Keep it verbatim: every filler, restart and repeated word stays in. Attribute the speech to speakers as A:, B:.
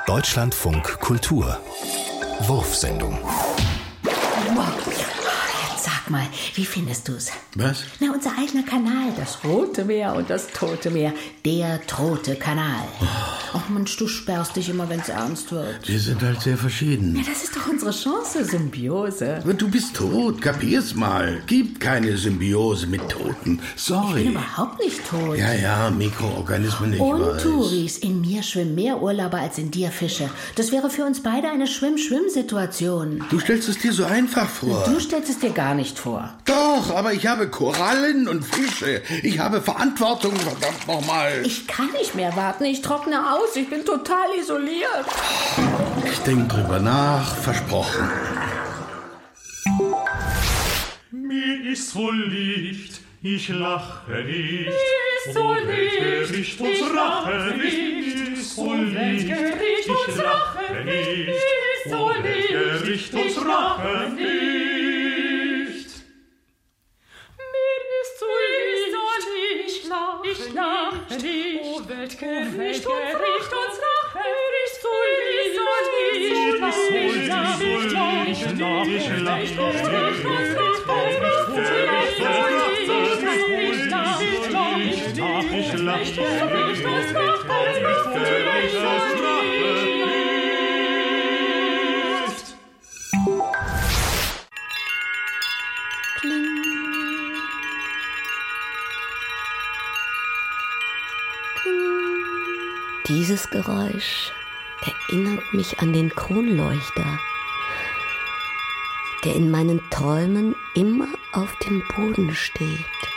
A: Deutschlandfunk Kultur. Wurfsendung.
B: Jetzt sag mal, wie findest du's?
C: Was?
B: Na, unser eigener Kanal, das Rote Meer und das Tote Meer. Der Tote Kanal. Ach Mensch, du sperrst dich immer, wenn's ernst wird.
C: Wir sind halt sehr verschieden.
B: Ja, das ist doch unsere Chance, Symbiose.
C: Aber du bist tot, kapier's mal. Gibt keine Symbiose mit Toten. Sorry.
B: Ich bin überhaupt nicht tot.
C: Ja, ja, Mikroorganismen, ich
B: Und
C: weiß.
B: Touris, in mir schwimmen mehr Urlauber als in dir Fische. Das wäre für uns beide eine Schwimm-Schwimm-Situation.
C: Du stellst es dir so einfach vor.
B: Du stellst es dir gar nicht vor.
C: Doch, aber ich habe Korallen und Fische. Ich habe Verantwortung, verdammt nochmal.
B: Ich kann nicht mehr warten, ich trockne aus, ich bin total isoliert.
C: Ich denke drüber nach, versprochen.
D: Mir ist so licht, ich lache nicht.
E: Mir ist so licht, ich lache nicht.
D: Mir ist so
E: Licht,
D: licht,
E: uns
D: ich lache
E: Rache
D: nicht.
E: ist so licht,
D: Gericht uns
E: ich
D: Rache
E: lache
D: nicht.
E: Mir ist so licht, ich lache nicht. O Weltgericht uns Rache ist so licht, ich lache nicht.
D: Ich lache nicht.
E: Gericht uns Rache ist so licht, ich
F: Dieses Geräusch erinnert mich an den Kronleuchter, der in meinen Träumen immer auf dem Boden steht.